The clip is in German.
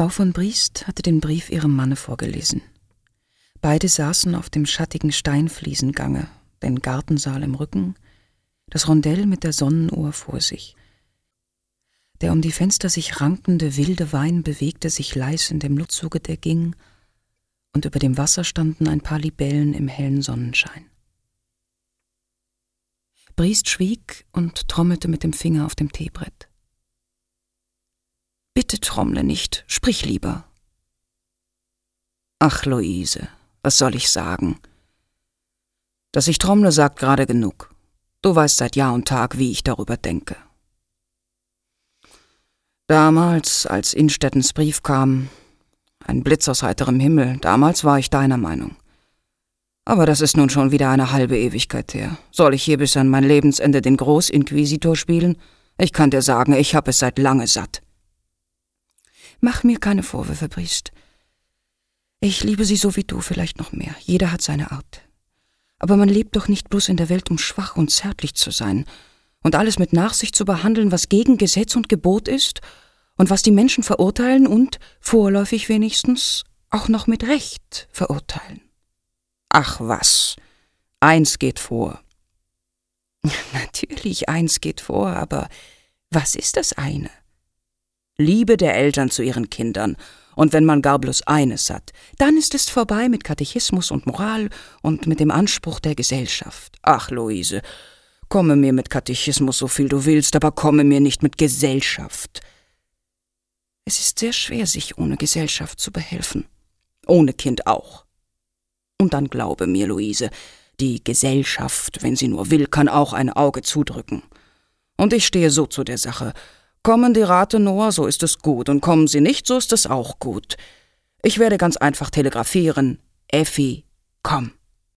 Frau von Briest hatte den Brief ihrem Manne vorgelesen. Beide saßen auf dem schattigen Steinfliesengange, den Gartensaal im Rücken, das Rondell mit der Sonnenuhr vor sich. Der um die Fenster sich rankende wilde Wein bewegte sich leis in dem Luftzuge, der ging, und über dem Wasser standen ein paar Libellen im hellen Sonnenschein. Briest schwieg und trommelte mit dem Finger auf dem Teebrett. »Bitte trommle nicht, sprich lieber.« »Ach, Luise, was soll ich sagen? Dass ich trommle, sagt gerade genug. Du weißt seit Jahr und Tag, wie ich darüber denke. Damals, als Innstettens Brief kam, ein Blitz aus heiterem Himmel, damals war ich deiner Meinung. Aber das ist nun schon wieder eine halbe Ewigkeit her. Soll ich hier bis an mein Lebensende den Großinquisitor spielen? Ich kann dir sagen, ich hab es seit lange satt.« »Mach mir keine Vorwürfe, Briest. Ich liebe sie so wie du, vielleicht noch mehr. Jeder hat seine Art. Aber man lebt doch nicht bloß in der Welt, um schwach und zärtlich zu sein und alles mit Nachsicht zu behandeln, was gegen Gesetz und Gebot ist und was die Menschen verurteilen und, vorläufig wenigstens, auch noch mit Recht verurteilen.« »Ach was, eins geht vor.« »Natürlich, eins geht vor, aber was ist das eine?« »Liebe der Eltern zu ihren Kindern. Und wenn man gar bloß eines hat, dann ist es vorbei mit Katechismus und Moral und mit dem Anspruch der Gesellschaft. Ach, Luise, komme mir mit Katechismus so viel du willst, aber komme mir nicht mit Gesellschaft. Es ist sehr schwer, sich ohne Gesellschaft zu behelfen. Ohne Kind auch. Und dann glaube mir, Luise, die Gesellschaft, wenn sie nur will, kann auch ein Auge zudrücken. Und ich stehe so zu der Sache. Kommen die Rathenower, so ist es gut, und kommen sie nicht, so ist es auch gut. Ich werde ganz einfach telegrafieren: Effi, komm.